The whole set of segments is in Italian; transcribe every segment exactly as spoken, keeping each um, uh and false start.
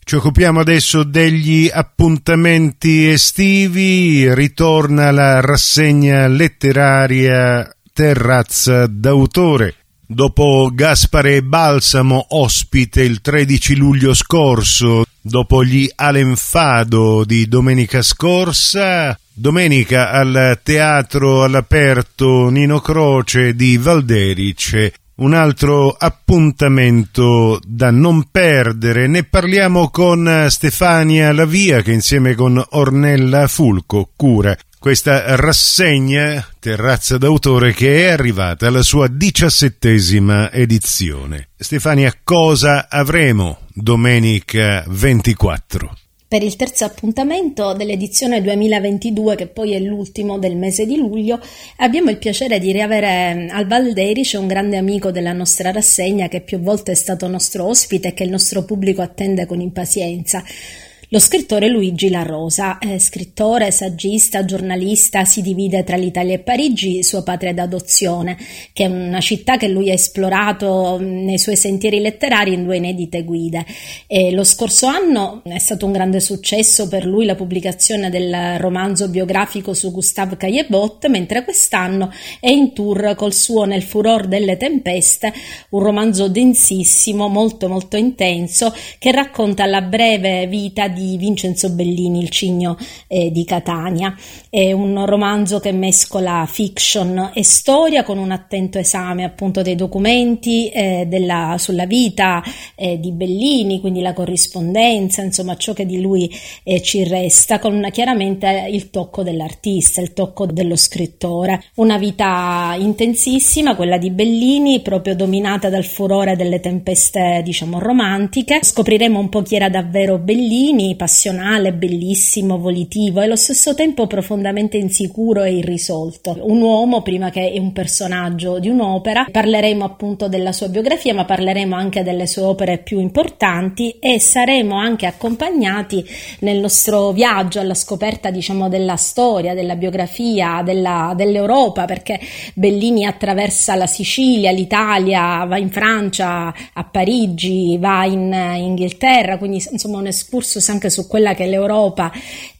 Ci occupiamo adesso degli appuntamenti estivi, ritorna la rassegna letteraria Terrazza d'autore. Dopo Gaspare Balsamo ospite il tredici luglio scorso, dopo gli Alenfado di domenica scorsa, domenica al Teatro all'Aperto Nino Croce di Valderice. Un altro appuntamento da non perdere. Ne parliamo con Stefania Lavia, che insieme con Ornella Fulco cura questa rassegna Terrazza d'autore, che è arrivata alla sua diciassettesima edizione. Stefania, cosa avremo domenica ventiquattro? Per il terzo appuntamento dell'edizione duemilaventidue, che poi è l'ultimo del mese di luglio, abbiamo il piacere di riavere al Valderice un grande amico della nostra rassegna, che più volte è stato nostro ospite e che il nostro pubblico attende con impazienza. Lo scrittore Luigi La Rosa, è scrittore, saggista, giornalista, si divide tra l'Italia e Parigi, sua patria d'adozione, che è una città che lui ha esplorato nei suoi sentieri letterari in due inedite guide. E lo scorso anno è stato un grande successo per lui la pubblicazione del romanzo biografico su Gustave Caillebotte, mentre quest'anno è in tour col suo Nel furor delle tempeste, un romanzo densissimo, molto molto intenso, che racconta la breve vita di Vincenzo Bellini, il cigno eh, di Catania. È un romanzo che mescola fiction e storia, con un attento esame appunto dei documenti eh, della, sulla vita eh, di Bellini, quindi la corrispondenza, insomma ciò che di lui eh, ci resta, con chiaramente il tocco dell'artista, il tocco dello scrittore. Una vita intensissima, quella di Bellini, proprio dominata dal furore delle tempeste, diciamo, romantiche. Scopriremo un po' chi era davvero Bellini, passionale, bellissimo, volitivo e allo stesso tempo profondamente insicuro e irrisolto. Un uomo prima che un personaggio di un'opera. Parleremo appunto della sua biografia, ma parleremo anche delle sue opere più importanti e saremo anche accompagnati nel nostro viaggio alla scoperta, diciamo, della storia, della biografia, della, dell'Europa, perché Bellini attraversa la Sicilia, l'Italia, va in Francia, a Parigi, va in Inghilterra, quindi insomma un excursus anche su quella che è l'Europa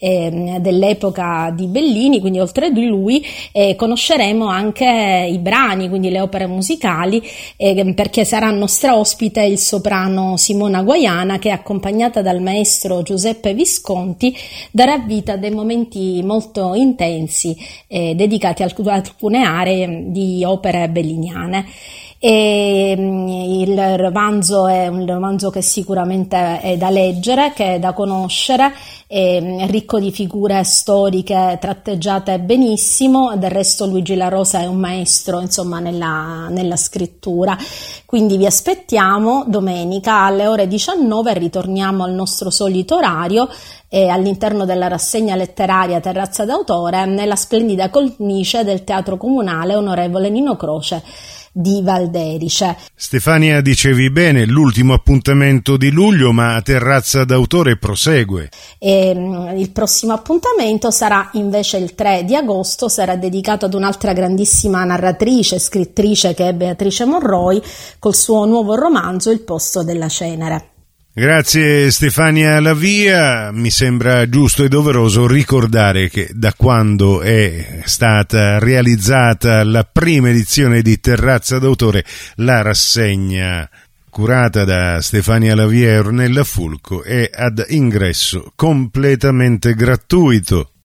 eh, dell'epoca di Bellini. Quindi oltre di lui eh, conosceremo anche i brani, quindi le opere musicali, eh, perché sarà nostra ospite il soprano Simona Guaiana, che accompagnata dal maestro Giuseppe Visconti darà vita a dei momenti molto intensi eh, dedicati ad alcune aree di opere belliniane. E il romanzo è un romanzo che sicuramente è da leggere, che è da conoscere, è ricco di figure storiche tratteggiate benissimo. Del resto Luigi La Rosa è un maestro, insomma, nella, nella scrittura. Quindi vi aspettiamo domenica alle ore diciannove, ritorniamo al nostro solito orario e all'interno della rassegna letteraria Terrazza d'autore, nella splendida cornice del Teatro Comunale Onorevole Nino Croce di Valderice. Stefania, dicevi bene, l'ultimo appuntamento di luglio, ma Terrazza d'autore prosegue. E, il prossimo appuntamento sarà invece il tre di agosto, sarà dedicato ad un'altra grandissima narratrice, scrittrice, che è Beatrice Monroy, col suo nuovo romanzo Il posto della cenere. Grazie Stefania Lavia. Mi sembra giusto e doveroso ricordare che da quando è stata realizzata la prima edizione di Terrazza d'autore, la rassegna curata da Stefania Lavia e Ornella Fulco è ad ingresso completamente gratuito.